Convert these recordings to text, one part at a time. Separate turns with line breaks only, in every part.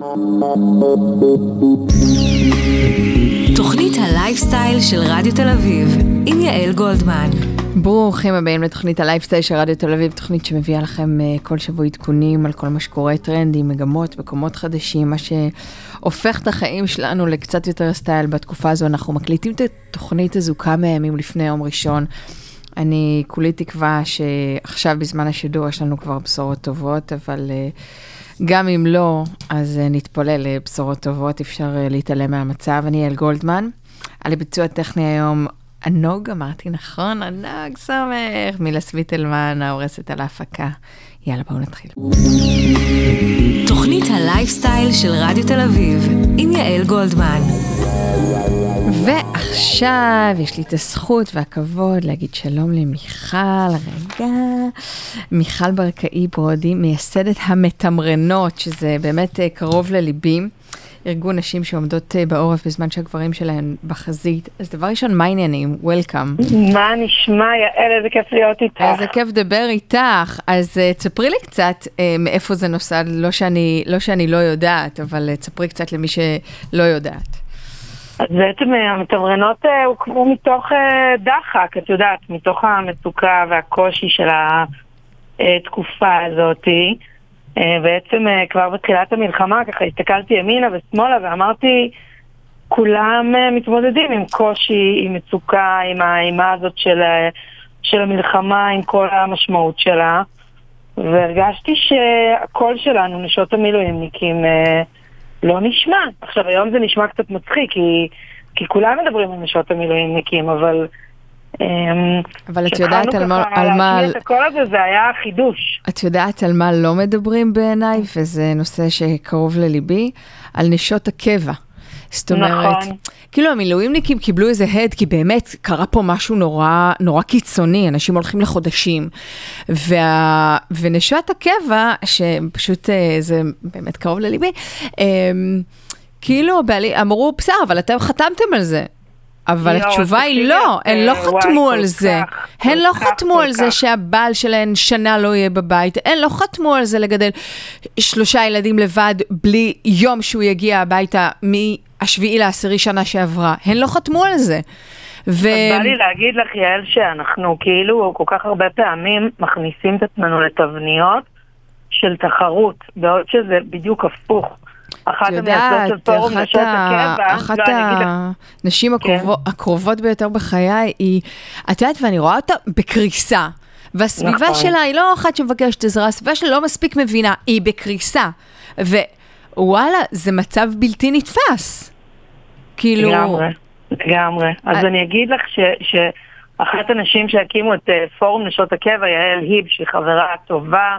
תוכנית הלייפסטייל של רדיו תל אביב, עם יעל גולדמן.
ברוכים הבאים לתוכנית הלייפסטייל של רדיו תל אביב, תוכנית שמביאה לכם כל שבוע עדכונים על כל מה שקורה, טרנדים, מגמות, מקומות חדשים, מה שהופך את החיים שלנו לקצת יותר סטייל בתקופה הזו. אנחנו מקליטים את התוכנית הזו כמה ימים לפני יום ראשון. אני כולי תקווה שעכשיו בזמן השידור יש לנו כבר בשורות טובות, אבל גם אם לא, אז נתפלל לבשורות טובות, אפשר להתעלם מהמצב. אני יעל גולדמן, על הביצוע הטכני היום, ענוג, אמרתי נכון, ענוג סומך, מלסבית אלמן, ההורסת על ההפקה. יאללה, בואו נתחיל.
תוכנית הלייפסטייל של רדיו תל אביב, עם יעל גולדמן.
ועכשיו יש לי את הזכות והכבוד להגיד שלום למיכל, רגע, מיכל ברקאי ברודי, מייסדת המתמרנות, שזה באמת קרוב לליבי, ארגון נשים שעומדות בעורף בזמן שהגברים שלהן בחזית. אז דבר ראשון, מה העניינים? וולקאם.
מה נשמע, יעל, איזה כיף להיות איתך.
איזה כיף לדבר איתך. אז תספרי לי קצת מאיפה זה נוסד, לא שאני לא יודעת, אבל תספרי קצת למי שלא יודעת.
אז בעצם המתמרנות הוקמו מתוך דחק, את יודעת, מתוך המצוקה והקושי של התקופה הזאת. בעצם כבר בתחילת המלחמה, ככה הסתכלתי ימינה ושמאלה ואמרתי, כולם מתמודדים עם קושי, עם מצוקה, עם האימה הזאת של המלחמה, עם כל המשמעות שלה. והרגשתי שהקול שלנו, נשות המילואימניקים, לא נשמע. עכשיו, היום זה נשמע קצת מצחיק, כי כולם מדברים על נשות המילואימניקים, אבל
את יודעת על מה...
את הקול הזה, זה היה חידוש.
את יודעת על מה לא מדברים בעיניי, וזה נושא שקרוב לליבי, על נשות הקבע. זאת אומרת, כאילו המילואימניקים קיבלו איזה הד, כי באמת קרה פה משהו נורא קיצוני, אנשים הולכים לחודשים, ונשות הקבע, שפשוט זה באמת קרוב לליבי, כאילו אמרו, בסדר, אבל אתם חתמתם על זה. אבל התשובה היא לא, הן לא חתמו על זה. הן לא חתמו על זה שהבעל שלהן שנה לא יהיה בבית. הן לא חתמו על זה לגדל 3 ילדים לבד, בלי יום שהוא יגיע הביתה מ7/10 שנה שעברה. הן לא חתמו על זה.
בא לי להגיד לך, יעל, שאנחנו כאילו כל כך הרבה פעמים מכניסים את עצמנו לתבניות של תחרות, בעוד שזה בדיוק הפוך. אחת
הנשים הקרובות ביותר בחיי היא, את יודעת, ואני רואה אותה בקריסה, והסביבה שלה היא לא אחת שמבקשת עזרה, הסביבה שלה לא מספיק מבינה, היא בקריסה, ווואלה, זה מצב בלתי נתפס. כאילו...
לגמרי. אז אני אגיד לך שאחת הנשים שהקימו את פורום נשות הקבע, יעל היב, שהיא חברה טובה,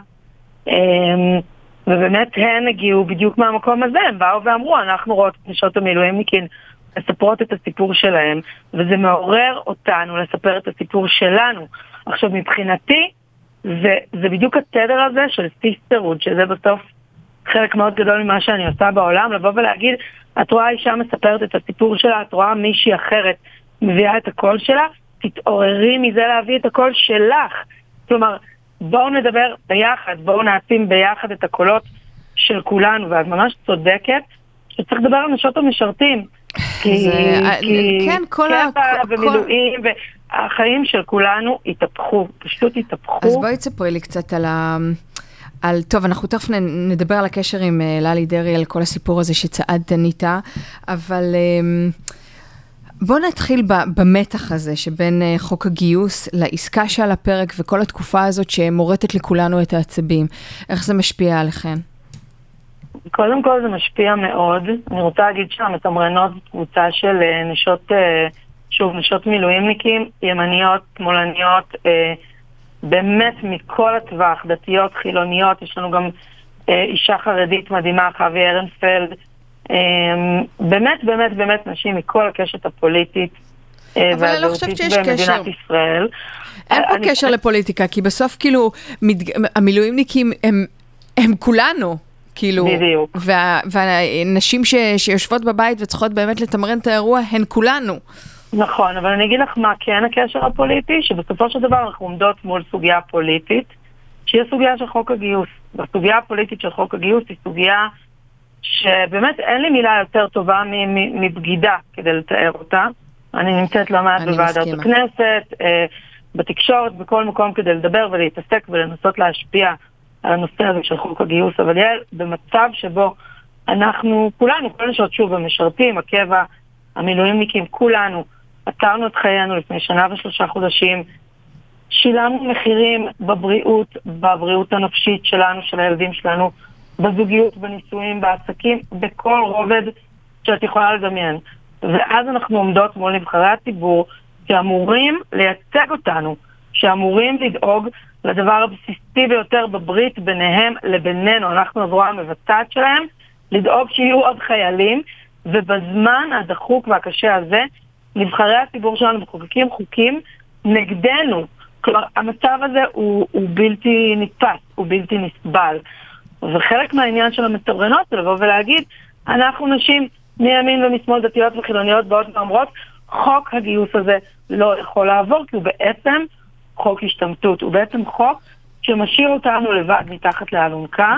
ובאמת הן הגיעו בדיוק מהמקום הזה, הם באו ואמרו, אנחנו רואות את נשות המילואימניקים לספרות את הסיפור שלהם, וזה מעורר אותנו לספר את הסיפור שלנו. עכשיו מבחינתי, זה בדיוק התדר הזה של סיסטרוד, שזה בסוף חלק מאוד גדול ממה שאני עושה בעולם, לבוא ולהגיד, את רואה אישה מספרת את הסיפור שלה, את רואה מישהי אחרת מביאה את הקול שלה, תתעוררי מזה להביא את הקול שלך. כלומר, בואו נדבר ביחד, בואו נעשים ביחד את הקולות של כולנו, ואת ממש צודקת שצריך לדבר על נשות המשרתים.
כן,
קבע ומילואים, והחיים של כולנו התהפכו, פשוט התהפכו.
אז בואי תספרי לי קצת טוב, אנחנו תכף נדבר על הקשר עם ללי דרעי, על כל הסיפור הזה שצעדתן איתה, אבל... בוא נתחיל במתח הזה שבין חוק הגיוס לעסקה שעל הפרק וכל התקופה הזאת שמורטת לכולנו את העצבים. איך זה משפיע עליכם?
קודם כל זה משפיע מאוד. אני רוצה להגיד שהמתמרנות קבוצה של נשות מילואימניקים, ימניות, שמאלניות, באמת מכל הטווח, דתיות, חילוניות. יש לנו גם אישה חרדית מדהימה, חווי ארנפלד, באמת, באמת, באמת נשים מכל הקשת הפוליטית
אבל אני לא חושבת שיש קשר.
ישראל.
אין פה קשר לפוליטיקה, כי בסוף כאילו המילואימניקים הם כולנו, כאילו,
בדיוק.
והנשים שיושבות בבית וצריכות באמת לתמרן את האירוע, הן כולנו.
נכון, אבל אני אגיד לך מה כן הקשר הפוליטי, שבסופו של דבר אנחנו עומדות מול סוגיה פוליטית, שהיא הסוגיה של חוק הגיוס. והסוגיה הפוליטית של חוק הגיוס היא סוגיה שבאמת אין לי מילה יותר טובה מבגידה כדי לתאר אותה. אני נמצאת לא מעט בוועדת הכנסת, בתקשורת, בכל מקום כדי לדבר ולהתעסק ולנסות להשפיע על הנושא הזה של חוק הגיוס, אבל יהיה במצב שבו אנחנו, כולנו, כל נשות שוב המשרתים, הקבע, המילואימניקים, כולנו, עצרנו את חיינו לפני 1 ו3 חודשים, שילמנו מחירים בבריאות הנפשית שלנו, של הילדים שלנו, בזוגיות, בנישואים, בעסקים, בכל רובד שאת יכולה לדמיין. ואז אנחנו עומדות מול נבחרי הציבור שאמורים לייצג אותנו, שאמורים לדאוג לדבר הבסיסי ביותר בברית ביניהם לבינינו, אנחנו הזרוע המבצעת שלהם, לדאוג שיהיו עוד חיילים, ובזמן הדחוק והקשה הזה, נבחרי הציבור שלנו מחוקקים חוקים נגדנו. כלומר, המצב הזה הוא בלתי נתפס, הוא בלתי נסבל. וחלק מהעניין של המתורנות זה לבוא ולהגיד, אנחנו נשים מימין ומשמאל, דתיות וחילוניות בעוד ואומרות, חוק הגיוס הזה לא יכול לעבור, כי הוא בעצם חוק השתמטות, הוא בעצם חוק שמשאיר אותנו לבד מתחת לאלונקה.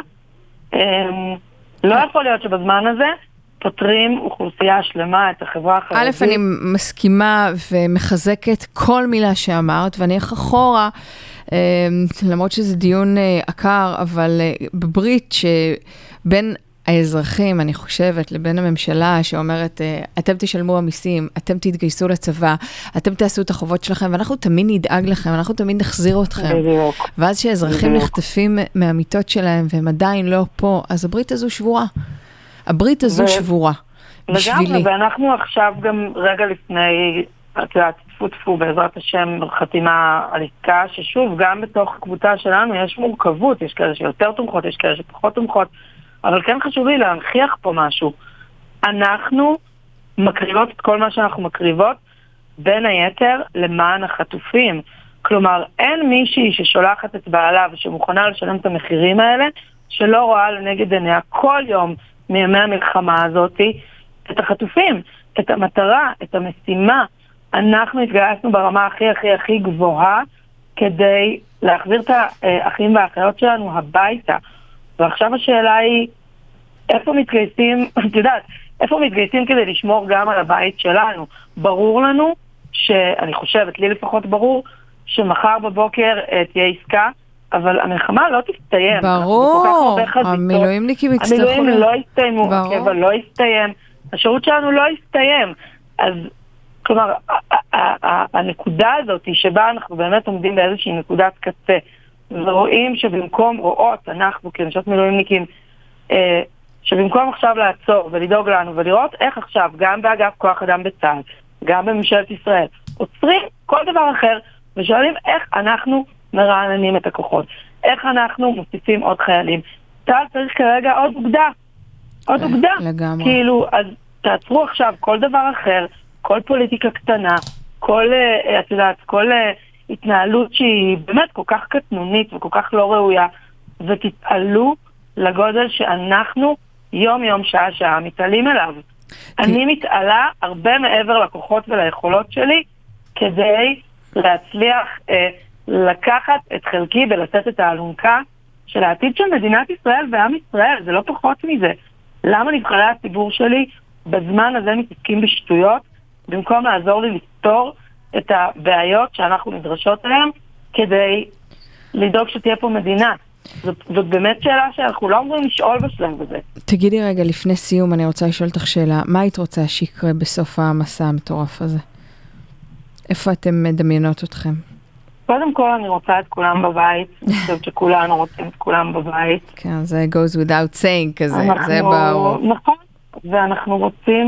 לא יכול להיות שבזמן הזה פותרים אוכלוסייה שלמה, את החברה החרדית.
אני מסכימה ומחזקת כל מילה שאמרת, ואני איך אחורה, למרות שזה דיון עקר, אבל בברית שבין האזרחים, אני חושבת, לבין הממשלה שאומרת, אתם תשלמו המיסים, אתם תתגייסו לצבא, אתם תעשו את החובות שלכם, ואנחנו תמיד נדאג לכם, אנחנו תמיד נחזיר אתכם. ואז שהאזרחים נחטפים מהמיטות שלהם, והם עדיין לא פה, אז הברית הזו שבורה. הברית הזו שבורה. בשבילי.
ואנחנו עכשיו גם רגע לפני, תפו בעזרת השם חתימה על עסקה, ששוב, גם בתוך הקבוצה שלנו יש מורכבות, יש כאלה שיותר תומכות, יש כאלה שפחות תומכות, אבל כן חשוב לי להנחיח פה משהו. אנחנו מקריבות את כל מה שאנחנו מקריבות, בין היתר למען החטופים. כלומר, אין מישהי ששולחת את בעלה ושמוכנה לשלם את המחירים האלה, שלא רואה לנגד עיניה כל יום מימי המלחמה הזאת, את החטופים, את המטרה, את המשימה. אנחנו התגייסנו ברמה הכי גבוהה, כדי להחזיר את האחים והאחיות שלנו הביתה. ועכשיו השאלה היא, איפה מתגייסים, את יודעת, איפה מתגייסים כדי לשמור גם על הבית שלנו? ברור לנו, שאני חושבת, לי לפחות ברור, שמחר בבוקר תהיה עסקה, אבל המלחמה לא תסתיים.
ברור, המילואימניקים יצטרכו.
המילואים לא יסתיימו, הקבע לא יסתיים, השירות שלנו לא יסתיים. אז, כלומר, הנקודה הזאת היא שבה אנחנו באמת עומדים באיזושהי נקודת קצה, ורואים שבמקום רואות, אנחנו כנשות מילואימניקים, שבמקום עכשיו לעצור ולדאוג לנו ולראות איך עכשיו, גם באגף כוח אדם בצה"ל, גם בממשלת ישראל, עוצרים כל דבר אחר ושואלים איך אנחנו מרעננים את הכוחות, איך אנחנו מוסיפים עוד חיילים. צה"ל צריך כרגע עוד אוגדה, עוד אוגדה.
לגמרי.
כאילו, אז תעצרו עכשיו כל דבר אחר, כל פוליטיקה קטנה, כל, את יודעת, כל התנהלות שהיא באמת כל כך קטנונית וכל כך לא ראויה, ותתעלו לגודל שאנחנו יום שעה מתעלים אליו. אני מתעלה הרבה מעבר לכוחות וליכולות שלי, כדי להצליח לקחת את חלקי ולתת את האלונקה של העתיד של מדינת ישראל ועם ישראל, זה לא פחות מזה. למה נבחרי הציבור שלי בזמן הזה מתעסקים בשטויות, במקום לעזור לי לפתור את הבעיות שאנחנו נדרשות עליהן, כדי לדאוג שתהיה פה מדינה. זאת באמת שאלה שאנחנו לא אמורים לשאול בשלב הזה.
תגידי רגע, לפני סיום אני רוצה לשאול אותך שאלה, מה היית רוצה שיקרה בסוף המסע המטורף הזה? איפה אתם מדמיינות אתכם?
קודם כל אני רוצה את כולם בבית, אני חושבת שכולנו רוצים את כולם בבית.
כן, זה goes without saying כזה, זה ברור.
נכון, ואנחנו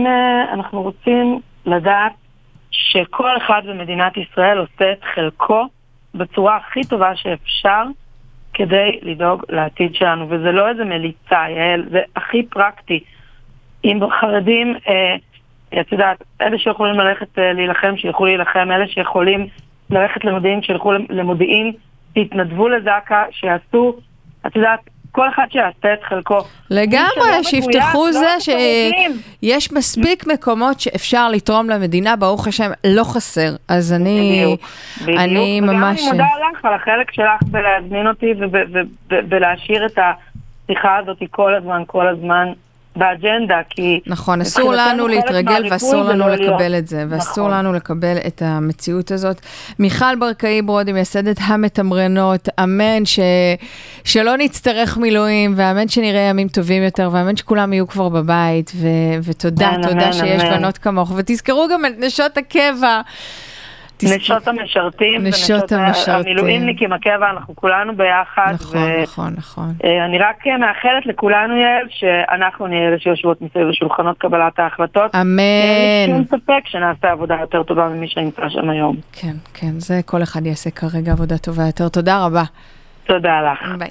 רוצים לדעת שכל אחד במדינת ישראל עושה את חלקו בצורה הכי טובה שאפשר, כדי לדאוג לעתיד שלנו, וזה לא איזה מליצה, יעל, זה הכי פרקטי. אם חרדים, את יודעת, אלה שיכולים ללכת להילחם, שיכולו להילחם, אלה שיכולים ללכת למודיעין, שילכו למודיעין, תתנדבו לזקה, שיעשו, את יודעת, כל אחד שיעשה את חלקו.
לגמרי, שיפתחו זה שיש מספיק מקומות שאפשר לתרום למדינה, ברוך השם, לא חסר. אז אני ממש...
וגם אני מודה לך על החלק שלך בלהזמין אותי ובלהשאיר את השיחה הזאת כל הזמן, באג'נדה, כי...
נכון, אסור לנו להתרגל ואסור לנו לקבל את זה, ואסור לנו לקבל את המציאות הזאת. מיכל ברקאי ברודי, מייסדת המתמרנות, אמן שלא נצטרך מילואים, ואמן שנראה ימים טובים יותר, ואמן שכולם יהיו כבר בבית, ותודה, תודה שיש בנות כמוך, ותזכרו גם את נשות הקבע,
נשות המשרתים, נשות המילואימניקים, הקבע, אנחנו כולנו ביחד.
נכון.
אני רק מאחלת לכולנו, יעל, שאנחנו נהיה אלה שיושבות מסביב לשולחנות קבלת ההחלטות.
אמן.
אין שום ספק שנעשה עבודה יותר טובה ממי שנמצא שם היום.
כן, זה כל אחד יעשה כרגע עבודה טובה יותר. תודה רבה.
תודה לך.
ביי.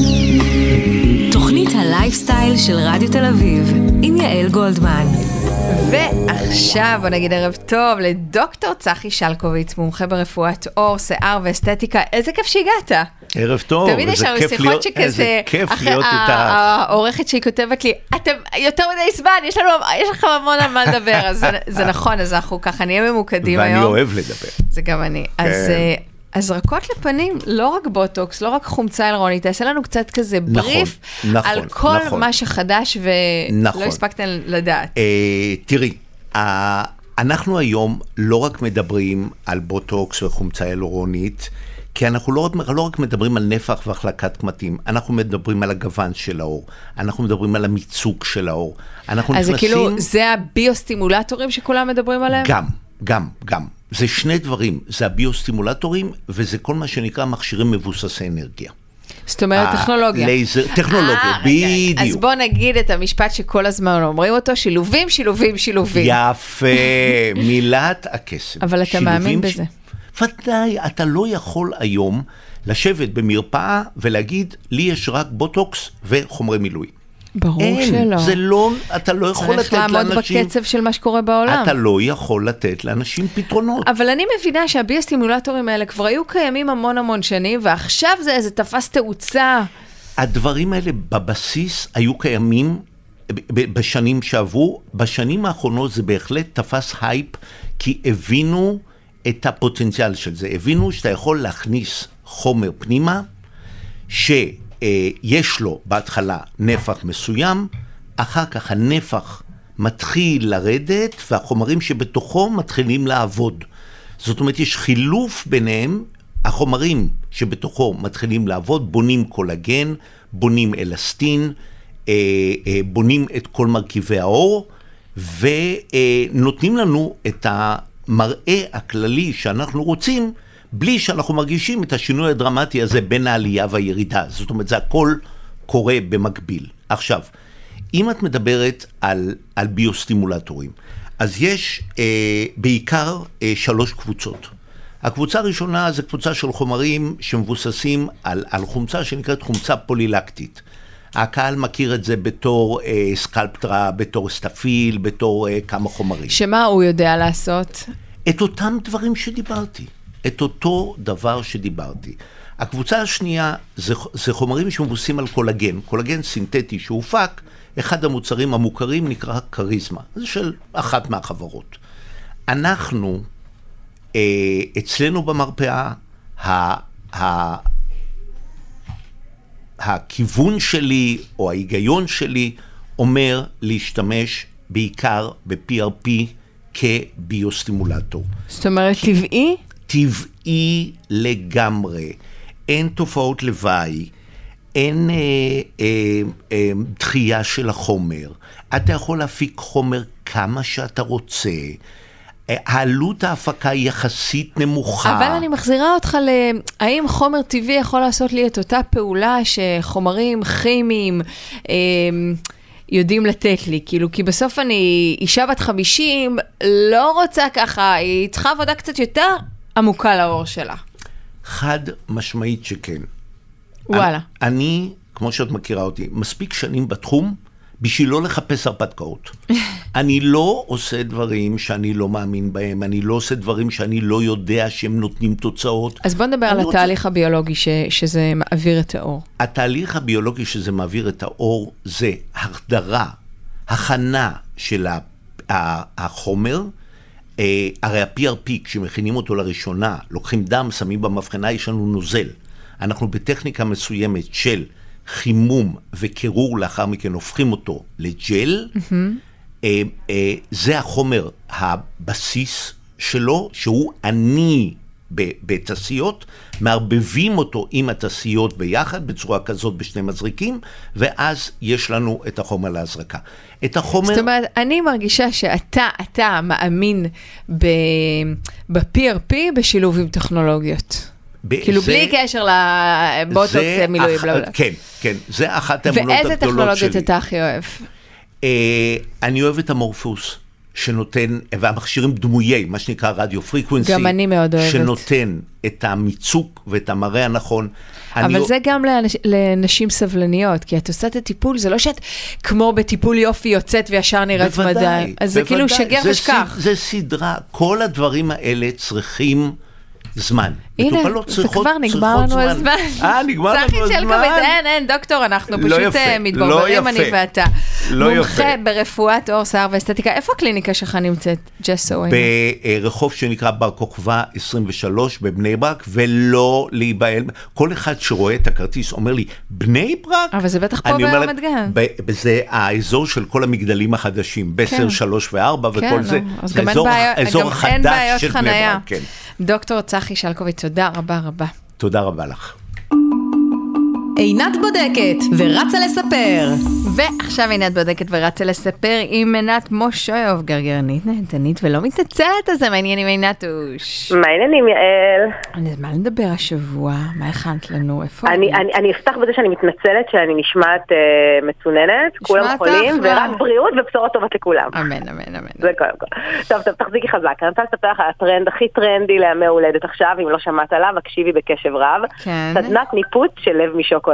תוכנית הלייפסטייל של רדיו תל אביב, עם יעל גולדמן.
ועכשיו בוא נגיד ערב טוב לדוקטור צחי שלקוביץ, מומחה ברפואת עור, שיער ואסתטיקה. איזה כיף שהגעת.
ערב טוב, איזה כיף להיות איתך.
העורכת שהיא כותבת לי, אתם יותר מדי זמן, יש לכם המון על מה לדבר, אז זה נכון, אז אנחנו ככה נהיה ממוקדים היום.
ואני אוהב לדבר.
זה גם אני. אז רכות לפנים, לא רק בוטוקס, לא רק חומצה הילרונית, תעשה לנו קצת כזה בריף על כל מה שחדש ולא הספקתם לדעת.
תראי, אנחנו היום לא רק מדברים על בוטוקס וחומצה הילרונית, כי אנחנו לא רק מדברים על נפח והחלקת קמטים, אנחנו מדברים על הגוון של האור, אנחנו מדברים על המיצוג של האור.
אז זה כאילו, זה הביוסטימולטורים שכולם מדברים עליהם?
גם. זה שני דברים, זה הביוסטימולטורים, וזה כל מה שנקרא מכשירים מבוססי אנרגיה.
זאת אומרת, טכנולוגיה.
לייזר, טכנולוגיה, בדיוק.
אז בוא נגיד את המשפט שכל הזמן אומרים אותו, שילובים.
יפה, מילת הקסם.
אבל אתה מאמין בזה.
ודאי, אתה לא יכול היום לשבת במרפאה ולהגיד, לי יש רק בוטוקס וחומרי מילוי.
ברור שלא.
זה לא, אתה לא יכול לתת לאנשים...
צריך לעמוד בקצב של מה שקורה בעולם.
אתה לא יכול לתת לאנשים פתרונות.
אבל אני מבינה שהביוסטימולטורים האלה כבר היו קיימים המון שנים, ועכשיו זה תפס תאוצה.
הדברים האלה בבסיס היו קיימים בשנים שעברו. בשנים האחרונות זה בהחלט תפס הייפ, כי הבינו את הפוטנציאל של זה. הבינו שאתה יכול להכניס חומר פנימה, יש לו בהתחלה נפח מסוים, אחר כך הנפח מתחיל לרדת, והחומרים שבתוכו מתחילים לעבוד. זאת אומרת, יש חילוף ביניהם, החומרים שבתוכו מתחילים לעבוד, בונים קולגן, בונים אלסטין, בונים את כל מרכיבי האור, ונותנים לנו את המראה הכללי שאנחנו רוצים, בלי שאנחנו מרגישים את השינוי הדרמטי הזה בין העלייה והירידה. זאת אומרת, זה הכל קורה במקביל. עכשיו, אם את מדברת על ביוסטימולטורים, אז יש בעיקר 3 קבוצות. הקבוצה הראשונה זה קבוצה של חומרים שמבוססים על חומצה שנקראת חומצה פולילקטית. הקהל מכיר את זה בתור סקלפטרה, בתור סטפיל, בתור כמה חומרים.
שמה הוא יודע לעשות?
את אותם דברים שדיברתי. את אותו דבר שדיברתי. הקבוצה השנייה זה חומרים שמבוססים על קולגן. קולגן סינתטי שהופק, אחד המוצרים המוכרים נקרא קריזמה. זה של אחת מהחברות. אנחנו, אצלנו במרפאה, הכיוון שלי או ההיגיון שלי אומר להשתמש בעיקר ב-PRP כביוסטימולטור.
זאת אומרת, טבעי?
טבעי לגמרי. אין תופעות לוואי, אין דחייה של החומר. אתה יכול להפיק חומר כמה שאתה רוצה. העלות ההפקה היא יחסית נמוכה.
אבל אני מחזירה אותך האם חומר טבעי יכול לעשות לי את אותה פעולה שחומרים כימיים יודעים לתת לי? כאילו, כי בסוף אני אישה בת 50, לא רוצה ככה, היא צריכה עבודה קצת יותר עמוקה לאור שלה.
חד משמעית שכן.
וואלה.
אני, כמו שאת מכירה אותי, מספיק שנים בתחום, בשביל לא לחפש הרפתקאות. אני לא עושה דברים שאני לא מאמין בהם, אני לא עושה דברים שאני לא יודע שהם נותנים תוצאות.
אז בוא נדבר על התהליך הביולוגי שזה מעביר את האור.
התהליך הביולוגי שזה מעביר את האור זה החדרה, הכנה של החומר. הרי ה-PRP, כשמכינים אותו לראשונה, לוקחים דם, שמים במבחנה, יש לנו נוזל. אנחנו בטכניקה מסוימת של חימום וקירור לאחר מכן הופכים אותו לג'ל, זה החומר הבסיס שלו, שהוא עני בתעשיות, מערבבים אותו עם התעשיות ביחד, בצורה כזאת בשני מזריקים, ואז יש לנו את החומר להזרקה. את החומר...
זאת אומרת, אני מרגישה שאתה מאמין ב-PRP בשילוב עם טכנולוגיות. כאילו בלי קשר לבוטוקס, מילואים, בלה בלה.
כן, כן, זה אחת האמונות הגדולות שלי.
ואיזה טכנולוגיות אתה הכי אוהב?
אני אוהב את המורפוס, שנותן, והמכשירים דמויי, מה שנקרא רדיו פריקוונסי,
גם אני מאוד אוהבת.
שנותן את המיצוק ואת המראה הנכון.
אבל זה גם לנשים סבלניות, כי את עושה את הטיפול, זה לא שאת כמו בטיפול יופי יוצאת וישר נראית מדעי. אז זה כאילו שגר ושכח.
זה סדרה, כל הדברים האלה צריכים זמן.
הנה, זה כבר נגמר לנו הזמן.
נגמר לנו הזמן.
צחי שלקוביץ, אין, דוקטור, אנחנו פשוט מתברברים, אני ואתה. מומחה ברפואת עור, שיער ואסתטיקה. איפה הקליניקה שלך נמצאת, ג'סו?
ברחוב שנקרא בר כוכבא 23 בבני ברק, ולא להיבהל. כל אחד שרואה את הכרטיס אומר לי, בני ברק?
אבל זה בטח פה ברמת גן.
זה האזור של כל המגדלים החדשים, בסר 3 ו4 וכל זה. זה האזור החדש של בני ברק.
דוקטור צחי שלקוביץ, תודה רבה רבה.
תודה רבה לך.
עינת בודקת ורצה לספר.
ועכשיו עינת בודקת ורצה לספר עם עינת מושויוב, גרגרנית, נהנתנית ולא מתעצלת, אז מה העניינים עינתוש?
מה העניינים יעל?
מה נדבר השבוע? מה הכנת לנו? איפה?
אני אפתח בזה שאני מתנצלת שאני נשמעת מצוננת, כולם חולים, ורק בריאות ובשורות טובות לכולם.
אמן, אמן, אמן.
זה קודם כל. טוב, תחזיקי חזק. אני רוצה לספר לך על הטרנד הכי טרנדי לימי הולדת עכשיו, אם לא שמעת עליו, הקשיבי בקשב רב. סדנת ניפוץ של לב משוקולד.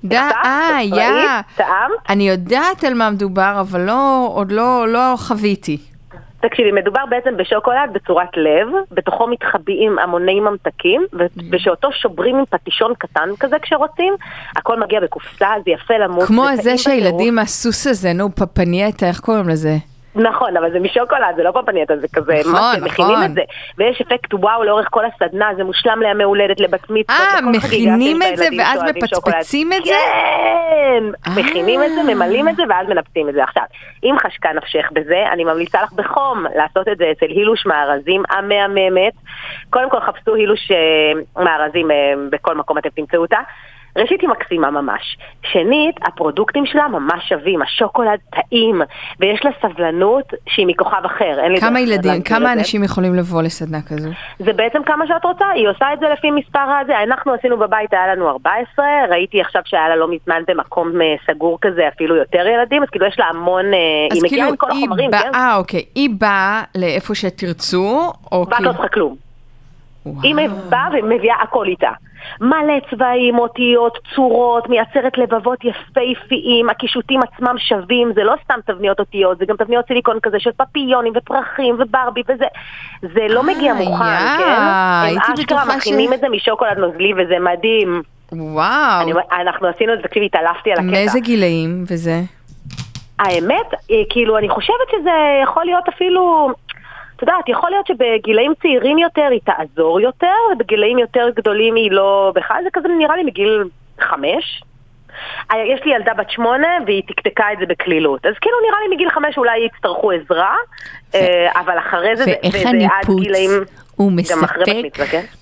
אני יודעת על מה מדובר, אבל עוד לא חוויתי.
תקשיבי, מדובר בעצם בשוקולד בצורת לב, בתוכו מתחבאים המוני ממתקים, ושאותו שוברים עם פטישון קטן כזה כשרוצים, הכל מגיע בקופסה, זה יפה למות.
כמו זה שהילדים הסוס הזה, פפנייטה, איך קוראים לזה?
נכון, אבל זה משוקולד, זה לא פפנייטה, זה כזה, מה שמכינים את זה. ויש אפקט וואו לאורך כל הסדנה, זה מושלם לימי הולדת, לבת מצווה.
מכינים את זה ואז מפצפצים את זה?
כן, מכינים את זה, ממלאים את זה ואז מנפצים את זה. עכשיו, אם חשקה נפשך בזה, אני ממליצה לך בחום לעשות את זה אצל הילוש מארזים המהממת. קודם כל חפשו הילוש מארזים בכל מקום אתם תמצאו אותה. ראשית היא מקסימה ממש. שנית, הפרודוקטים שלה ממש שווים, השוקולד טעים, ויש לה סבלנות שהיא מכוכב אחר.
כמה ילדים, כמה אנשים יכולים לבוא לסדנה כזו?
זה בעצם כמה שאת רוצה, היא עושה את זה לפי מספר הזה. אנחנו עשינו בבית, היה לנו 14, ראיתי עכשיו שהיה לה לא מזמן במקום סגור כזה, אפילו יותר ילדים, אז כאילו יש לה המון, היא מגיעה עם כל החומרים.
אוקיי, היא באה לאיפה שתרצו, או
באה לא צריכה כלום. היא באה ומביאה הכל איתה. מלא צבעים, אותיות, צורות, מייצרת לבבות יפהפיים, הקישוטים עצמם שווים, זה לא סתם תבניות אותיות, זה גם תבניות סיליקון כזה של פפיונים ופרחים וברבי וזה, זה לא מגיע מוכן, כן? הם אשכרה מכינים את זה משוקולד נוזלי וזה מדהים.
וואו.
אנחנו עשינו את זה, תקשיבי, התעלפתי על הקטע.
מאיזה גילאים וזה?
האמת, כאילו, אני חושבת שזה יכול להיות אפילו... את יודעת, יכול להיות שבגילאים צעירים יותר היא תעזור יותר, ובגילאים יותר גדולים היא לא בכלל, זה כזה נראה לי מגיל 5. יש לי ילדה בת 8 והיא תקתקה את זה בכלילות, אז כאילו נראה לי מגיל 5 אולי יצטרכו עזרה, אבל אחרי זה,
ואיך הניפוץ הוא מספק?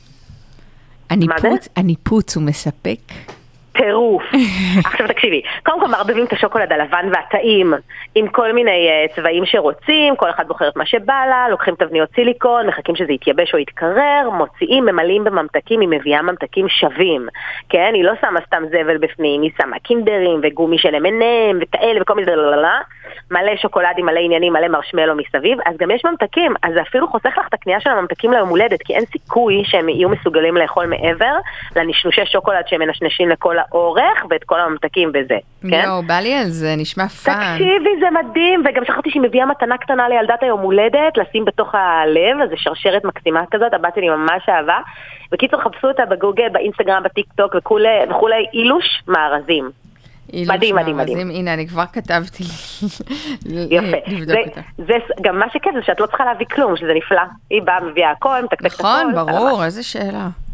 הניפוץ הוא מספק?
טירוף. עכשיו תקשיבי, קודם כל מערבבים את השוקולד הלבן והטעים עם כל מיני צבעים שרוצים, כל אחד בוחר את מה שבא לה, לוקחים תבניות סיליקון, מחכים שזה יתייבש או יתקרר, מוציאים, ממלאים בממתקים, היא מביאה ממתקים שווים, כן? היא לא שמה סתם זבל בפנים, היא שמה קינדרים וגומי של M&M ותאל וכל מיני מלא שוקולדים, מלא עניינים, מלא מרשמלו מסביב, אז גם יש ממתקים, אז זה אפילו חוסך לך את הקנייה של הממתקים ליום הולדת, כי אין סיכוי שהם יהיו מסוגלים לאכול מעבר לנשנושי שוקולד שהם מנשנשים לכל האורך ואת כל הממתקים וזה, כן?
יואו, בא לי על זה, נשמע פאן.
תקשיבי, זה מדהים, וגם שכחתי שהיא מביאה מתנה קטנה לילדת היום הולדת, לשים בתוך הלב, אז זה שרשרת מקסימה כזאת, הבת שלי ממש אהבה. בקיצור, חפשו אותה בגוגל, באינסטגרם, בטיק טוק וכולי, אילוש מארזים. מדהים, מדהים, מדהים.
הנה, אני כבר כתבתי
יפה. זה גם מה שכיף, זה שאת לא צריכה להביא כלום, שזה נפלא. היא באה, מביאה הכל, מתקתק את הכל.
נכון, ברור, איזה שאלה.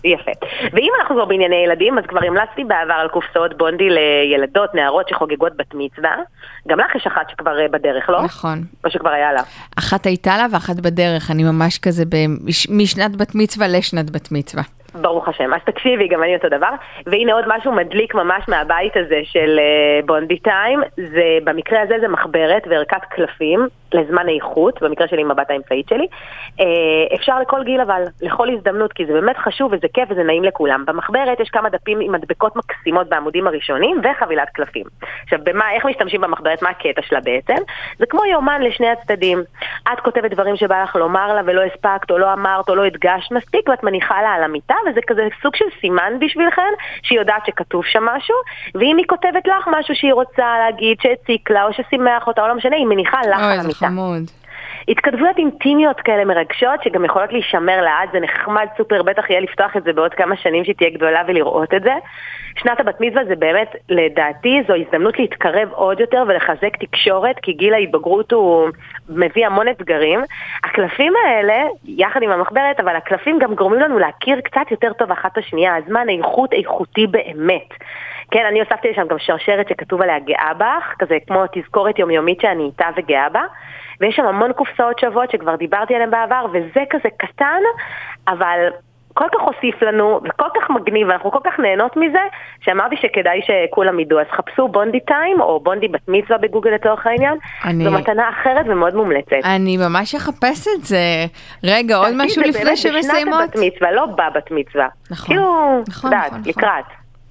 יפה. ואם אנחנו כבר בענייני ילדים, אז כבר המלצתי בעבר על קופסאות בונדי לילדות, נערות שחוגגות בת מצווה. גם לך יש אחת שכבר בדרך, לא?
נכון.
או שכבר היה לה.
אחת הייתה לה ואחת בדרך, אני ממש כזה משנת בת מצווה לשנת בת מצווה.
ברוך השם. אז תקשיבי, גם אני אותו דבר. והנה עוד משהו מדליק ממש מהבית הזה של בונדי טיים, זה במקרה הזה זה מחברת וערכת קלפים לזמן איכות, במקרה שלי עם הבת האמצעית שלי. אפשר לכל גיל אבל, לכל הזדמנות, כי זה באמת חשוב וזה כיף וזה נעים לכולם. במחברת יש כמה דפים עם מדבקות מקסימות בעמודים הראשונים וחבילת קלפים. עכשיו, איך משתמשים במחברת? מה הקטע שלה בעצם? זה כמו יומן לשני הצדדים. את כותבת דברים שבא לך לומר לה ולא הספקת או לא אמרת או לא הדגשת מספיק ואת מניחה לה על המיטה, וזה כזה סוג של סימן בשבילכן, שהיא יודעת שכתוב שם משהו, ואם היא כותבת לך משהו שהיא רוצה להגיד שהציק לה או ששימח אותה או לא משנה, היא מניחה לך על המיטה.
חמוד.
התכתבויות אינטימיות כאלה מרגשות, שגם יכולות להישמר לעד, זה נחמד סופר, בטח יהיה לפתוח את זה בעוד כמה שנים שתהיה גדולה ולראות את זה. שנת הבת מצווה זה באמת, לדעתי, זו הזדמנות להתקרב עוד יותר ולחזק תקשורת, כי גיל ההתבגרות הוא מביא המון אתגרים. הקלפים האלה, יחד עם המחברת, אבל הקלפים גם גורמים לנו להכיר קצת יותר טוב אחת השנייה, הזמן איכותי באמת. כן, אני הוספתי לשם גם שרשרת שכתוב עליה גאה בך, כזה כמו תזכורת יומיומית שאני איתה וגאה בה, ויש שם המון קופסאות שוות שכבר דיברתי עליהן בעבר, וזה כזה קטן, אבל כל כך הוסיף לנו, וכל כך מגניב, ואנחנו כל כך נהנות מזה, שאמרתי שכדאי שכולם ידעו. אז חפשו בונדי טיים, או בונדי בת מצווה בגוגל לצורך העניין, זו מתנה אחרת ומאוד מומלצת.
אני ממש אחפש את זה. רגע, עוד משהו לפני שמסיימות?
בשנת הבת מצווה, לא בבת מצווה.
נכון.
כאילו, דעת, לקראת.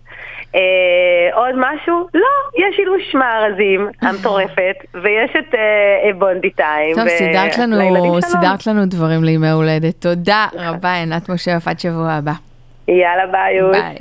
עוד משהו? לא, יש אילוש מארזים המטורפת, ויש את בונדי טיים.
טוב, סידרת לנו דברים לימי הולדת. תודה רבה, עינת משה, עד שבוע הבא.
יאללה, ביי.
ביי.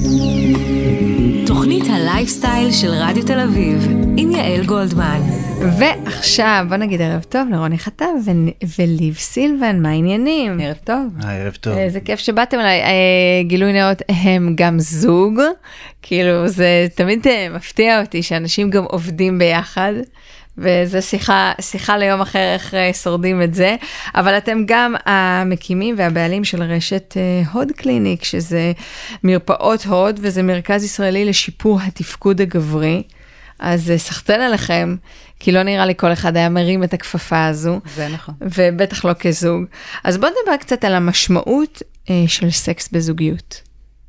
תוכנית הלייפסטייל של רדיו תל אביב, עם יעל גולדמן.
ועכשיו, בוא נגיד ערב טוב לרוני חטב וליב סילבן, מה העניינים?
ערב טוב.
ערב טוב.
איזה כיף שבאתם אליי. גילוי נאות, הם גם זוג, כאילו זה תמיד מפתיע אותי שאנשים גם עובדים ביחד, וזה שיחה ליום אחר איך שורדים את זה, אבל אתם גם המקימים והבעלים של רשת הוד קליניק, שזה מרפאות הוד, וזה מרכז ישראלי לשיפור התפקוד הגברי, אז סחטן עליכם, כי לא נראה לי כל אחד היה מרים את הכפפה הזו.
זה נכון.
ובטח לא כזוג. אז בוא נדבר קצת על המשמעות של סקס בזוגיות.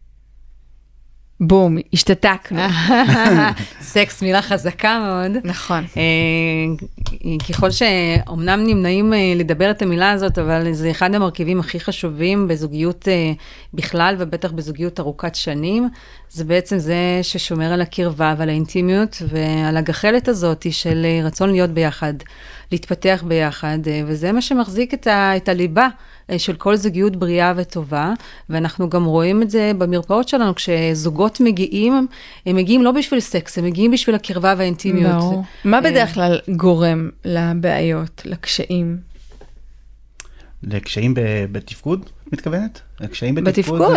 בום, השתתקנו.
סקס מילה חזקה מאוד.
נכון.
ככל שאומנם נמנעים לדבר את המילה הזאת, אבל זה אחד המרכיבים הכי חשובים בזוגיות בכלל, ובטח בזוגיות ארוכת שנים. זה בעצם זה ששומר על הקרבה ועל האינטימיות, ועל הגחלת הזאת של רצון להיות ביחד, להתפתח ביחד, וזה מה שמחזיק את הליבה של כל זוגיות בריאה וטובה, ואנחנו גם רואים את זה במרפאות שלנו, כשזוגות מגיעים, הם מגיעים לא בשביל סקס, הם מגיעים בשביל הקרבה והאינטימיות.
ברור. מה בדרך כלל גורם לבעיות, לקשיים?
לקשיים בתפקוד, מתכוונת? לקשיים
בתפקוד,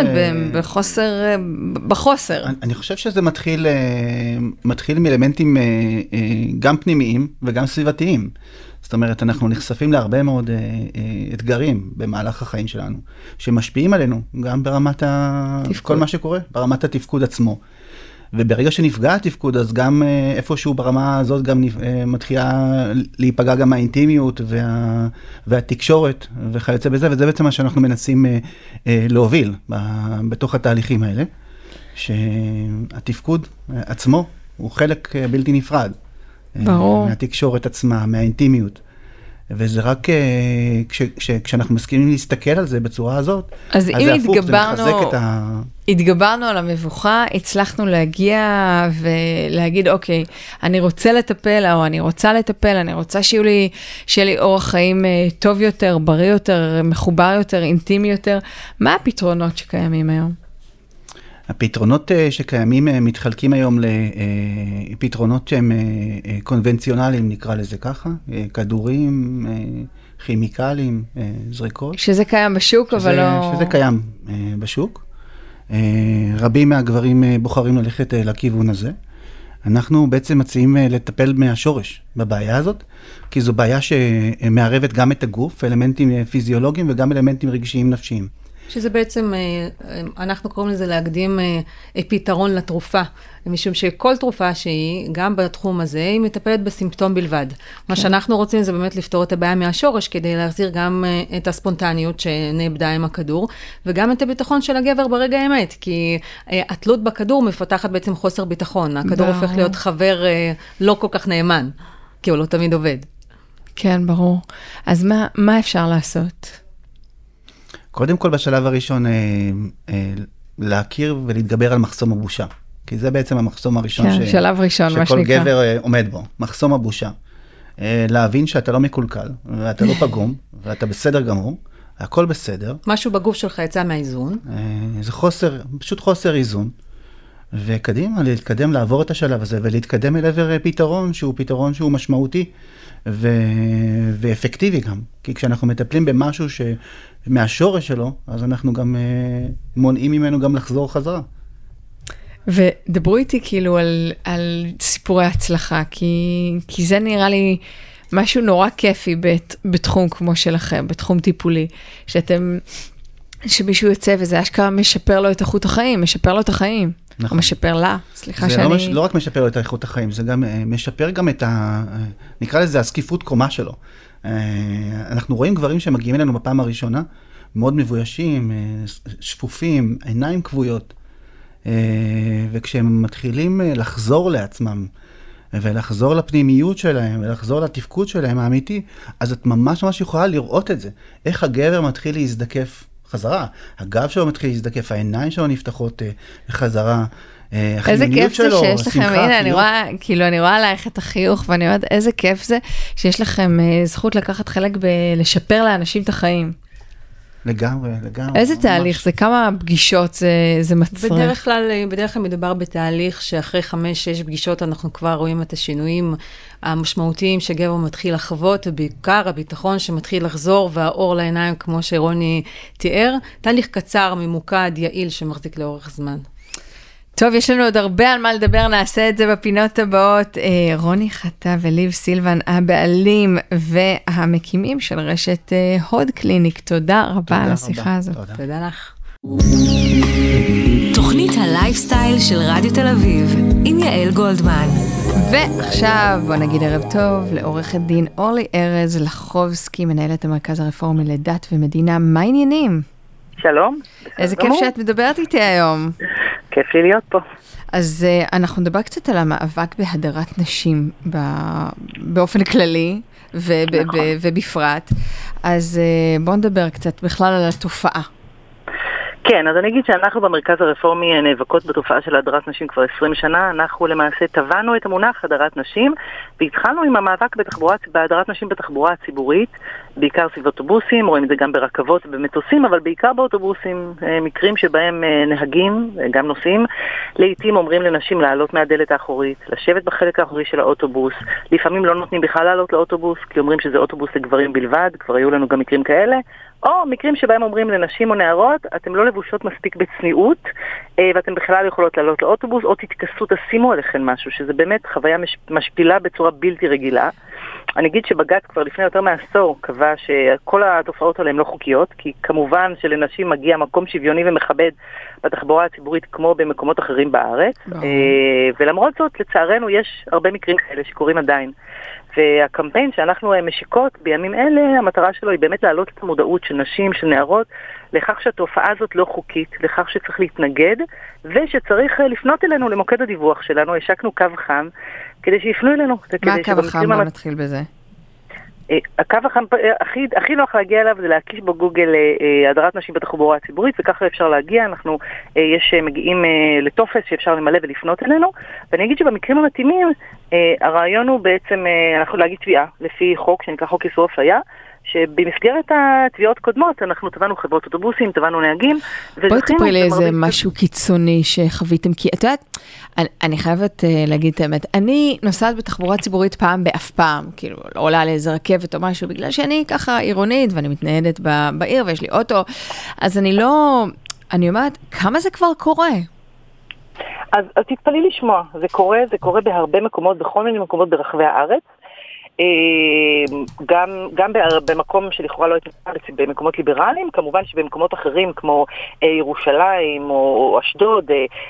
בחוסר.
אני חושב שזה מתחיל מאלמנטים גם פנימיים וגם סביבתיים. זאת אומרת, אנחנו נחשפים להרבה מאוד אתגרים במהלך החיים שלנו, שמשפיעים עלינו, גם ברמת כל מה שקורה, ברמת התפקוד עצמו. וברגע שנפגע התפקוד, אז גם איפשהו ברמה הזאת גם מתחילה להיפגע גם האינטימיות והתקשורת וכיוצא בזה, וזה בעצם מה שאנחנו מנסים להוביל בתוך התהליכים האלה, שהתפקוד עצמו הוא חלק בלתי נפרד.
ברור.
מהתקשורת עצמה, מהאינטימיות. וזה רק כשאנחנו מסכימים להסתכל על זה בצורה הזאת,
אז אם התגברנו על המבוכה, הצלחנו להגיע ולהגיד, אוקיי, אני רוצה לטפל, או אני רוצה לטפל, אני רוצה שיהיה לי אורח חיים טוב יותר, בריא יותר, מחובר יותר, אינטימי יותר. מה הפתרונות שקיימים היום?
הפתרונות שקיימים מתחלקים היום לפתרונות שהם קונבנציונליים, נקרא לזה ככה, כדורים, כימיקלים, זריקות.
שזה קיים בשוק, אבל לא...
שזה קיים בשוק. רבים מהגברים בוחרים ללכת לכיוון הזה. אנחנו בעצם מציעים לטפל מהשורש בבעיה הזאת, כי זו בעיה שמערבת גם את הגוף, אלמנטים פיזיולוגיים וגם אלמנטים רגשיים נפשיים.
שזה בעצם, אנחנו קוראים לזה להקדים פתרון לתרופה, משום שכל תרופה שהיא, גם בתחום הזה, היא מטפלת בסימפטום בלבד. מה שאנחנו רוצים זה באמת לפתור את הבעיה מהשורש, כדי להחזיר גם את הספונטניות שנאבדה עם הכדור, וגם את הביטחון של הגבר ברגע האמת, כי התלות בכדור מפתחת בעצם חוסר ביטחון. הכדור הופך להיות חבר לא כל כך נאמן, כי הוא לא תמיד עובד.
כן, ברור. אז מה אפשר לעשות?
קודם כל, בשלב הראשון, להכיר ולהתגבר על מחסום הבושה. כי זה בעצם המחסום הראשון
כן, שלב ראשון, מה
שכל
שנקרא.
גבר עומד בו, מחסום הבושה. להבין שאתה לא מקולקל, ואתה לא פגום, ואתה בסדר גמור, הכל בסדר.
משהו בגוף שלך יצא מהאיזון.
זה פשוט חוסר איזון. וקדימה, להתקדם, לעבור את השלב הזה, ולהתקדם אל עבר פתרון שהוא משמעותי, ואפקטיבי גם. כי כשאנחנו מטפלים במשהו מהשורש שלו, אז אנחנו גם מונעים ממנו גם לחזור חזרה.
ודברו איתי כאילו על סיפורי הצלחה, כי זה נראה לי משהו נורא כיפי בתחום כמו שלכם, בתחום טיפולי, שמישהו יוצא וזה אשכרה משפר לו את איכות החיים, משפר לו את החיים. נכון. או משפר לה, סליחה שאני...
זה לא רק משפר לו את איכות החיים, זה גם משפר גם את נקרא לזה הסקיפות קומה שלו. אנחנו רואים גברים שמגיעים אלינו בפעם הראשונה, מאוד מבוישים, שפופים, עיניים כבויות, וכשהם מתחילים לחזור לעצמם, ולחזור לפנימיות שלהם, ולחזור לתפקוד שלהם האמיתי, אז את ממש יכולה לראות את זה. איך הגבר מתחיל להזדקף חזרה. הגב שלו מתחיל להזדקף, העיניים שלו נפתחות חזרה,
איזה כיף זה שיש לכם, הנה, אני רואה עלייך את החיוך, ואני אומרת, איזה כיף זה שיש לכם זכות לקחת חלק בלשפר לאנשים את החיים.
לגמרי.
איזה תהליך זה? כמה פגישות זה מצריך?
בדרך כלל מדובר בתהליך שאחרי 5-6 פגישות אנחנו כבר רואים את השינויים המשמעותיים שגבר מתחיל לחוות, ובעיקר הביטחון שמתחיל לחזור, והאור לעיניים כמו שרוני תיאר. תהליך קצר, ממוקד, יעיל, שמחזיק לאורך זמן.
טוב, יש לנו עוד הרבה על מה לדבר, נעשה את זה בפינות הבאות. רוני חטא וליב סילבן, הבעלים והמקימים של רשת הוד קליניק, תודה רבה על השיחה הזאת.
תודה לך.
תוכנית הלייפסטייל של רדיו תל אביב, עם יעל גולדמן.
ועכשיו בוא נגיד ערב טוב לעורכת דין אורלי ארז לחובסקי, מנהלת המרכז הרפורמי לדת ומדינה. מה העניינים?
שלום.
איזה כיף שאת מדברת איתי היום.
כיף לי להיות פה.
אז אנחנו נדבר קצת על המאבק בהדרת נשים באופן כללי ובפרט. אז בואו נדבר קצת בכלל על התופעה.
כן, אז אני אגיד שאנחנו במרכז הרפורמי נאבקות בתופעה של הדרת נשים כבר 20 שנה. אנחנו למעשה טבענו את המונח הדרת נשים, והתחלנו עם המאבק בהדרת נשים בתחבורה הציבורית, בעיקר סביב אוטובוסים, רואים את זה גם ברכבות ובמטוסים, אבל בעיקר באוטובוסים, מקרים שבהם נהגים, גם נוסעים, לעתים אומרים לנשים לעלות מהדלת האחורית, לשבת בחלק האחורי של האוטובוס, לפעמים לא נותנים בכלל לעלות לאוטובוס, כי אומרים שזה אוטובוס לגברים בלבד, כבר היו לנו גם מקרים כאלה, או מקרים שבהם אומרים לנשים או נערות, אתם לא לבושות מספיק בצניעות, ואתם בכלל יכולות לעלות לאוטובוס, או תתכסו, תשימו עליכם משהו, שזה באמת חוויה משפילה בצורה בלתי רגילה. אני אגיד שבג"ץ כבר לפני יותר מעשור קבע שכל התופעות האלה הן לא חוקיות, כי כמובן שלנשים מגיע מקום שוויוני ומכבד בתחבורה הציבורית כמו במקומות אחרים בארץ, ולמרות זאת לצערנו יש הרבה מקרים כאלה שקורים עדיין. והקמפיין שאנחנו משיקות בימים אלה, המטרה שלו היא באמת להעלות את המודעות של נשים, של נערות, לכך שהתופעה הזאת לא חוקית, לכך שצריך להתנגד, ושצריך לפנות אלינו למוקד הדיווח שלנו. השקנו קו חם, כדי שיפנו אלינו.
מה הקו החם? בוא נתחיל בזה.
הקו החם הכי נוח להגיע אליו זה להקיש בגוגל הדרת נשים בתחבורה הציבורית, וככה אפשר להגיע. אנחנו מגיעים לטופס שאפשר למלא ולפנות אלינו, ואני אגיד שבמקרים המתאימים הרעיון הוא בעצם אנחנו להגיד תביעה לפי חוק שנקרא חוק איסור אפליה, שבמסגרת התביעות קודמות אנחנו תבענו חברות אוטובוסים, תבענו נהגים.
בואי תספרי לי איזה משהו קיצוני שחוויתם, כי את יודעת, אני חייבת להגיד את האמת, אני נוסעת בתחבורה ציבורית פעם באף פעם, כאילו עולה על איזה רכבת או משהו, בגלל שאני ככה עירונית ואני מתניידת בעיר ויש לי אוטו, אז אני אומרת, כמה זה כבר קורה? אז
תתפלי לשמוע, זה קורה בהרבה מקומות, בכל מיני מקומות ברחבי הארץ.
גם במקום שלכאורה לא הייתי במקומות ליברליים, כמובן שבמקומות אחרים כמו ירושלים או אשדוד,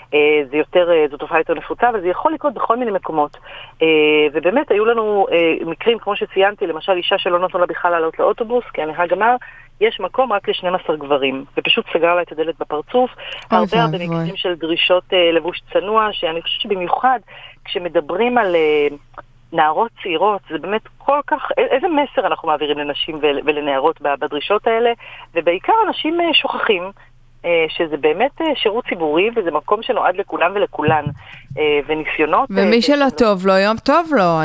זו תופעה יותר נפוצה, אבל זה יכול לקרות בכל מיני מקומות. ובאמת היו לנו מקרים, כמו שציינתי, למשל אישה שלא נתנו לה בכלל לעלות לאוטובוס, כי הנהג אמר, יש מקום רק ל-12 גברים, ופשוט סגר לה את הדלת בפרצוף. הרבה מקרים של דרישות לבוש צנוע, שאני חושבת שבמיוחד כשמדברים על נערות צעירות, זה באמת כל כך, איזה מסר אנחנו מעבירים לנשים ולנערות בדרישות האלה, ובעיקר אנשים שוכחים שזה באמת שירות ציבורי, וזה מקום שנועד לכולם ולכולן, וניסיונות.
ומי שלא טוב לו, יום טוב לו,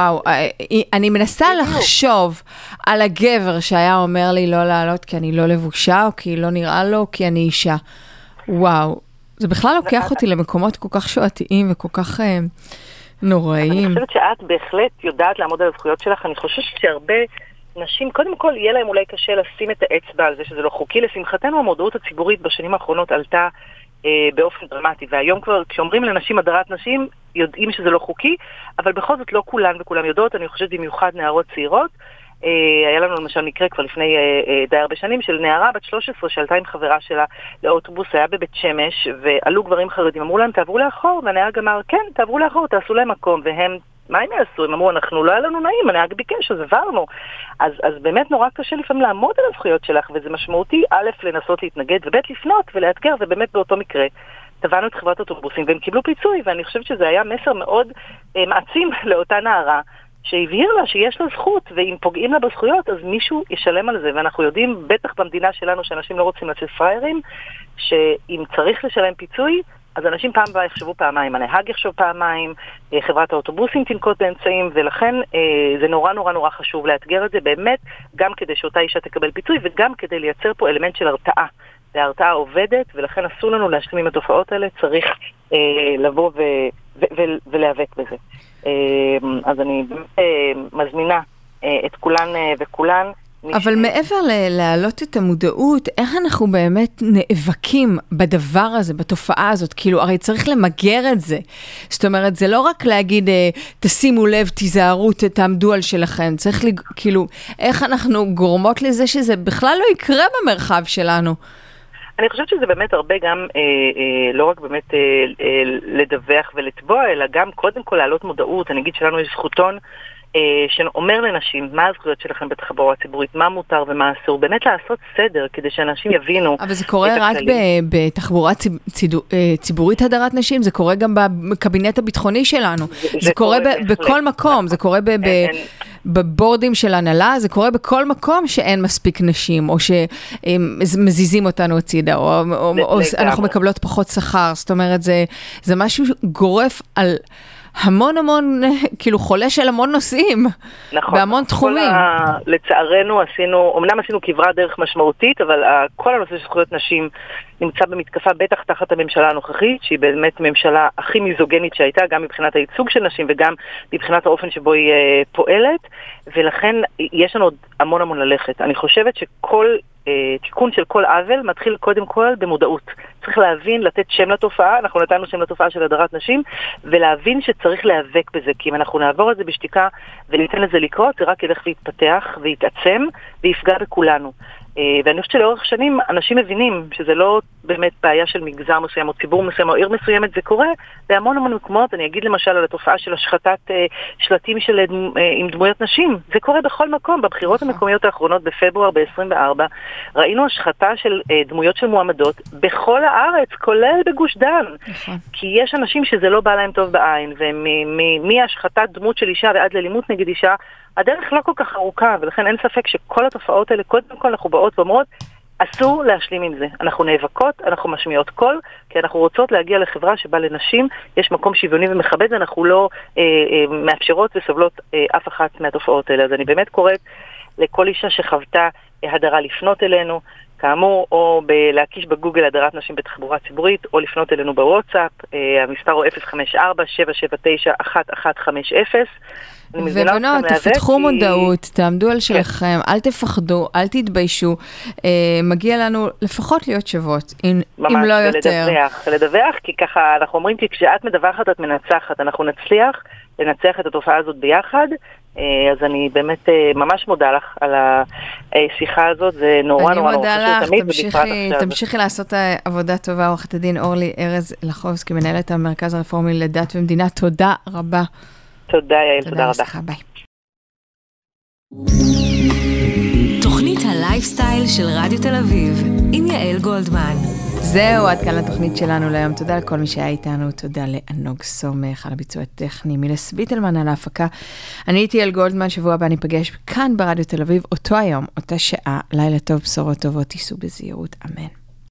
אני מנסה לחשוב על הגבר שהיה אומר לי לא לעלות כי אני לא לבושה, או כי לא נראה לו, כי אני אישה. וואו, זה בכלל לוקח אותי למקומות כל כך שואתיים וכל כך נוראים.
אני חושבת שאת בהחלט יודעת לעמוד על הזכויות שלך, אני חושבת שהרבה נשים, קודם כל יהיה להם אולי קשה לשים את האצבע על זה שזה לא חוקי. לשמחתנו המודעות הציבורית בשנים האחרונות עלתה באופן דרמטי, והיום כבר כשאומרים לנשים הדרת נשים יודעים שזה לא חוקי, אבל בכל זאת לא כולן וכולם יודעות. אני חושבת במיוחד נערות צעירות. היה לנו למשל מקרה כבר לפני די הרבה שנים של נערה בת 13 שעלתה עם חברה שלה לאוטובוס, היה בבית שמש, ועלו גברים חרדים, אמרו להם תעברו לאחור, והנהג אמר כן, תעברו לאחור, תעשו להם מקום, והם מה הם יעשו? הם אמרו, לא היה לנו נעים, הנהג ביקש, אז עברנו. אז באמת נורא קשה לפעמים לעמוד על הזכויות שלך, וזה משמעותי, א', לנסות להתנגד, וב', לפנות ולאתגר, ובאמת באותו מקרה. תבענו את חברת אוטובוסים, והם קיבלו פיצוי, ואני חושבת שזה היה מסר מאוד מעצים לאותה נערה, שהבהיר לה שיש לה זכות, ואם פוגעים לה בזכויות, אז מישהו ישלם על זה, ואנחנו יודעים, בטח במדינה שלנו, שאנשים לא רוצים לצאת פריירים, שאם צריך לשלם פיצוי, אז אנשים פעם הבאה יחשבו פעמיים, הנהג יחשוב פעמיים, חברת האוטובוסים תנקוט באמצעים, ולכן זה נורא נורא נורא חשוב לאתגר את זה, באמת, גם כדי שאותה אישה תקבל פיצוי, וגם כדי לייצר פה אלמנט של הרתעה. וההרתעה עובדת, ולכן אסור לנו להשלים עם התופעות האלה, צריך לבוא ולהיאבק בזה. אז אני מזמינה את כולן וכולן.
אבל מעבר להעלות את המודעות, איך אנחנו באמת נאבקים בדבר הזה, בתופעה הזאת? כאילו, הרי צריך למגר את זה. זאת אומרת, זה לא רק להגיד, תשימו לב, תיזהרו, תעמדו על שלכם. צריך, כאילו, איך אנחנו גורמות לזה שזה בכלל לא יקרה במרחב שלנו?
אני חושבת שזה באמת הרבה גם, לא רק באמת לדווח ולתבוע, אלא גם קודם כל להעלות מודעות. אני אגיד שלנו יש זכותון שאומר לנשים מה הזכויות שלכם בתחבורה ציבורית, מה מותר ומה אסור, באמת לעשות סדר כדי שאנשים יבינו.
אבל זה קורה רק בתחבורה ציבורית הדרת נשים, זה קורה גם בקבינט הביטחוני שלנו, זה קורה בכל מקום, זה קורה בבורדים של הנהלה, זה קורה בכל מקום שאין מספיק נשים, או שמזיזים אותנו הצידה, או אנחנו מקבלות פחות שכר, זאת אומרת, זה משהו גורף על המון, כאילו חולה של המון נושאים,
נכון,
בהמון תחומים.
לצערנו אמנם עשינו כברת דרך משמעותית, אבל כל הנושא של זכויות נשים נמצא במתקפה, בטח תחת הממשלה הנוכחית, שהיא באמת ממשלה הכי מיזוגנית שהייתה, גם מבחינת הייצוג של נשים, וגם מבחינת האופן שבו היא פועלת, ולכן יש לנו עוד המון ללכת. אני חושבת שכל תיקון של כל עוול מתחיל קודם כל במודעות. צריך להבין, לתת שם לתופעה, אנחנו נתנו שם לתופעה של הדרת נשים, ולהבין שצריך להיאבק בזה, כי אם אנחנו נעבור את זה בשתיקה וניתן לזה לקרות, זה רק ילך ויתפתח ויתעצם ויפגע בכולנו. ואני חושבת שלאורך שנים אנשים מבינים שזה לא באמת בעיה של מגזר מסוים או ציבור מסוים או עיר מסוימת, זה קורה בהמון מקומות. אני אגיד למשל על התופעה של השחתת שלטים עם דמויות נשים, זה קורה בכל מקום. בבחירות המקומיות האחרונות בפברואר ב-24 ראינו השחתה של דמויות של מועמדות בכל הארץ, כולל בגוש דן, כי יש אנשים שזה לא בא להם טוב בעין, ומהשחתת דמות של אישה ועד לאלימות נגד אישה הדרך לא כל כך ארוכה, ולכן אין ספק שכל התופעות האלה, קודם כל אנחנו באות ואומרות, אסור להשלים עם זה. אנחנו נאבקות, אנחנו משמיעות קול, כי אנחנו רוצות להגיע לחברה שבה לנשים יש מקום שוויוני ומכבד, ואנחנו לא מאפשרות וסובלות אף אחת מהתופעות האלה. אז אני באמת קוראת לכל אישה שחוותה הדרה לפנות אלינו, כאמור, או להקיש בגוגל הדרת נשים בתחבורה ציבורית, או לפנות אלינו בוואטסאפ, המספר הוא 054-779-1150.
ובנות, תפתחו מודעות, תעמדו על שלכם, אל תפחדו, אל תתביישו, מגיע לנו לפחות להיות שוות, אם לא יותר.
ולדווח, כי ככה אנחנו אומרים, כי כשאת מדווחת את מנצחת, אנחנו נצליח לנצח את התופעה הזאת ביחד, אז אני באמת ממש מודה לך על השיחה הזאת, זה נורא נורא חשוב תמיד, ובפרט עכשיו.
תמשיכי לעשות עבודה טובה, עורכת הדין אורלי ארז לחובסקי, מנהלת המרכז הרפורמי לדת ומדינה, תודה רבה.
תודה יעל, תודה רבה.
ביי.
תוכנית הלייפסטייל של רדיו תל אביב, עם יעל גולדמן.
זהו, עד כאן לתוכנית שלנו להיום. תודה לכל מי שהיה איתנו, תודה לענוג סומך על הביצוע הטכני, מילס ביטלמן על ההפקה. אני הייתי יעל גולדמן, שבוע הבא ניפגש כאן ברדיו תל אביב, אותו היום, אותה שעה, לילה טוב, בשורות טובות, תיסעו בזהירות, אמן.